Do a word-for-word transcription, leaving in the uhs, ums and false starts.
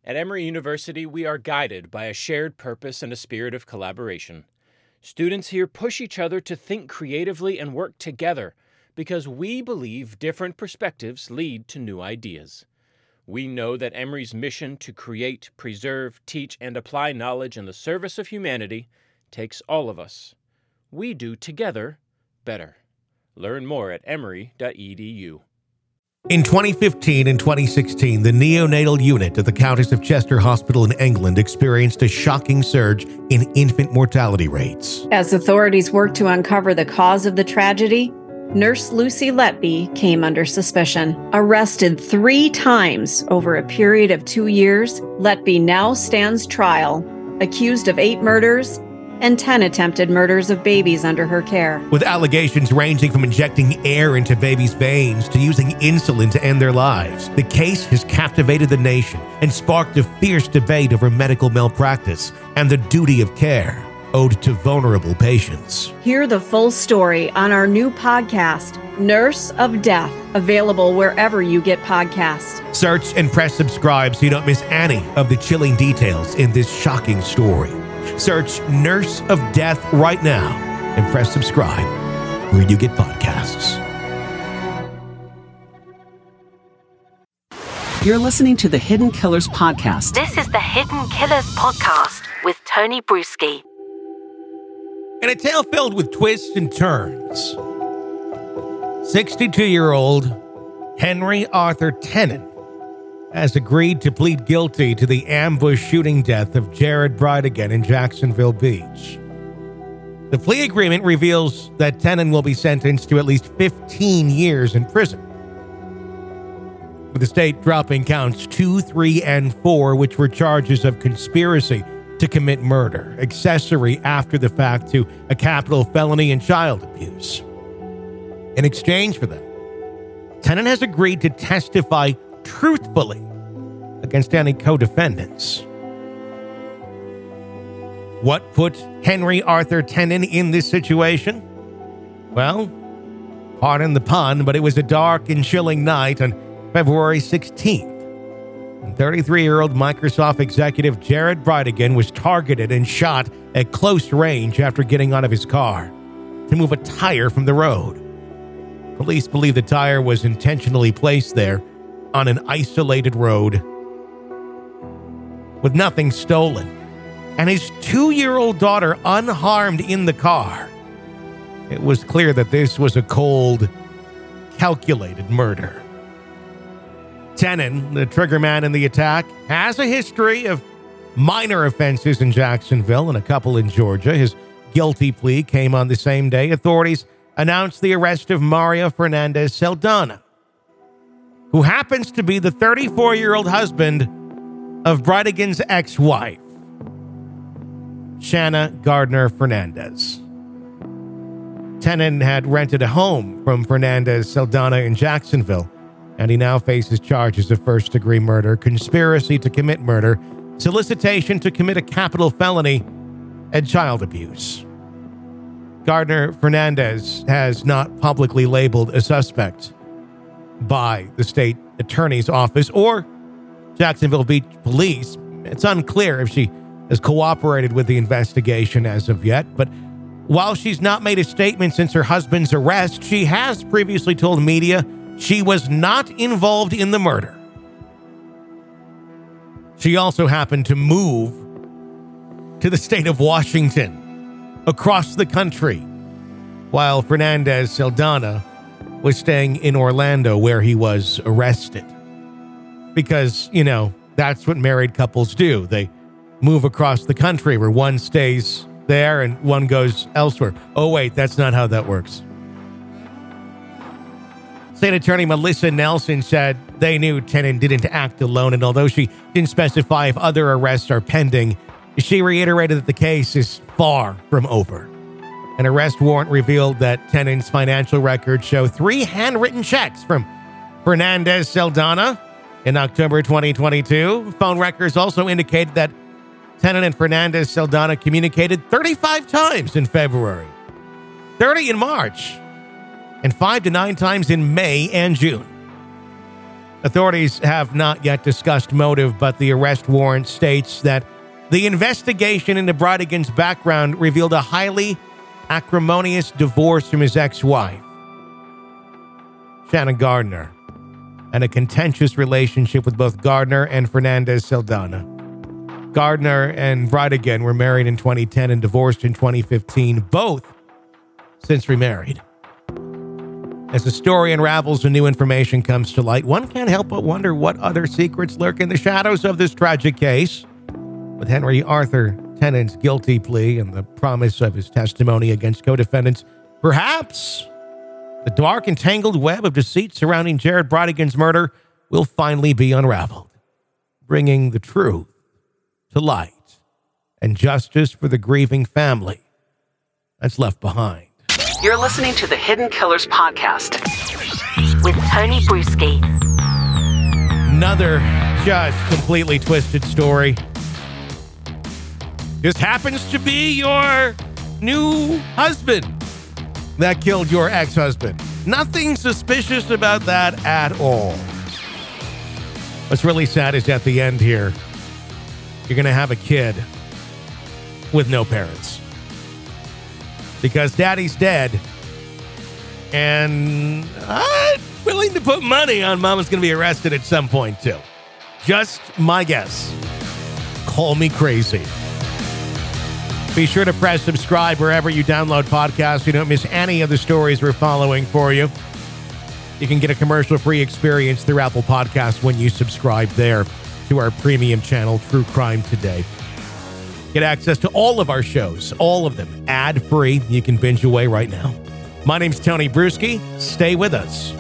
At Emory University, we are guided by a shared purpose and a spirit of collaboration. Students here push each other to think creatively and work together because we believe different perspectives lead to new ideas. We know that Emory's mission to create, preserve, teach, and apply knowledge in the service of humanity takes all of us. We do together better. Learn more at emory dot e d u. In twenty fifteen and twenty sixteen, the neonatal unit at the Countess of Chester Hospital in England experienced a shocking surge in infant mortality rates. As authorities worked to uncover the cause of the tragedy, Nurse Lucy Letby came under suspicion. Arrested three times over a period of two years, Letby now stands trial, accused of eight murders and ten attempted murders of babies under her care. With allegations ranging from injecting air into babies' veins to using insulin to end their lives, the case has captivated the nation and sparked a fierce debate over medical malpractice and the duty of care owed to vulnerable patients. Hear the full story on our new podcast, Nurse of Death, available wherever you get podcasts. Search and press subscribe so you don't miss any of the chilling details in this shocking story. Search Nurse of Death right now and press subscribe where you get podcasts. You're listening to the Hidden Killers Podcast. This is the Hidden Killers Podcast with Tony Bruschi. And a tale filled with twists and turns. sixty-two-year-old Henry Arthur Tenen has agreed to plead guilty to the ambush shooting death of Jared Bridegan in Jacksonville Beach. The plea agreement reveals that Tenen will be sentenced to at least fifteen years in prison, with the state dropping counts two, three, and four, which were charges of conspiracy to commit murder, accessory after the fact to a capital felony, and child abuse. In exchange for that, Tenen has agreed to testify truthfully against any co-defendants. What put Henry Arthur Tenen in this situation? Well, pardon the pun, but it was a dark and chilling night on February sixteenth. when thirty-three-year-old Microsoft executive Jared Bridegan was targeted and shot at close range after getting out of his car to move a tire from the road. Police believe the tire was intentionally placed there on an isolated road with nothing stolen, and his two-year-old daughter unharmed in the car. It was clear that this was a cold, calculated murder. Tenen, the triggerman in the attack, has a history of minor offenses in Jacksonville and a couple in Georgia. His guilty plea came on the same day authorities announced the arrest of Mario Fernandez Saldana, who happens to be the thirty-four-year-old husband of Bridegan's ex-wife, Shanna Gardner Fernandez. Tenen had rented a home from Fernandez Saldana in Jacksonville, and he now faces charges of first-degree murder, conspiracy to commit murder, solicitation to commit a capital felony, and child abuse. Gardner Fernandez has not publicly labeled a suspect by the state attorney's office or Jacksonville Beach Police. It's unclear if she has cooperated with the investigation as of yet, but while she's not made a statement since her husband's arrest, she has previously told media she was not involved in the murder. She also happened to move to the state of Washington, across the country, while Fernandez Saldana was staying in Orlando where he was arrested. Because, you know, that's what married couples do. They move across the country where one stays there and one goes elsewhere. Oh, wait, that's not how that works. State Attorney Melissa Nelson said they knew Tenen didn't act alone, and although she didn't specify if other arrests are pending, she reiterated that the case is far from over. An arrest warrant revealed that Tenen's financial records show three handwritten checks from Fernandez Saldana in October twenty twenty-two. Phone records also indicated that Tenen and Fernandez Saldana communicated thirty-five times in February, thirty in March, and five to nine times in May and June. Authorities have not yet discussed motive, but the arrest warrant states that the investigation into Bridegan's background revealed a highly acrimonious divorce from his ex-wife, Shannon Gardner, and a contentious relationship with both Gardner and Fernandez Saldana. Gardner and Bridegan were married in twenty ten and divorced in twenty fifteen, both since remarried. As the story unravels and new information comes to light, one can't help but wonder what other secrets lurk in the shadows of this tragic case. With Henry Arthur Tennant's guilty plea and the promise of his testimony against co-defendants, perhaps the dark and tangled web of deceit surrounding Jared Bridegan's murder will finally be unraveled, bringing the truth to light and justice for the grieving family that's left behind. You're listening to the Hidden Killers podcast with Tony Brueski. Another just completely twisted story. Just happens to be your new husband that killed your ex-husband. Nothing suspicious about that at all. What's really sad is at the end here, you're going to have a kid with no parents. Because daddy's dead. And I'm willing to put money on mama's going to be arrested at some point, too. Just my guess. Call me crazy. Be sure to press subscribe wherever you download podcasts so you don't miss any of the stories we're following for you. You can get a commercial-free experience through Apple Podcasts when you subscribe there to our premium channel, True Crime Today. Get access to all of our shows, all of them, ad-free. You can binge away right now. My name's Tony Brueski. Stay with us.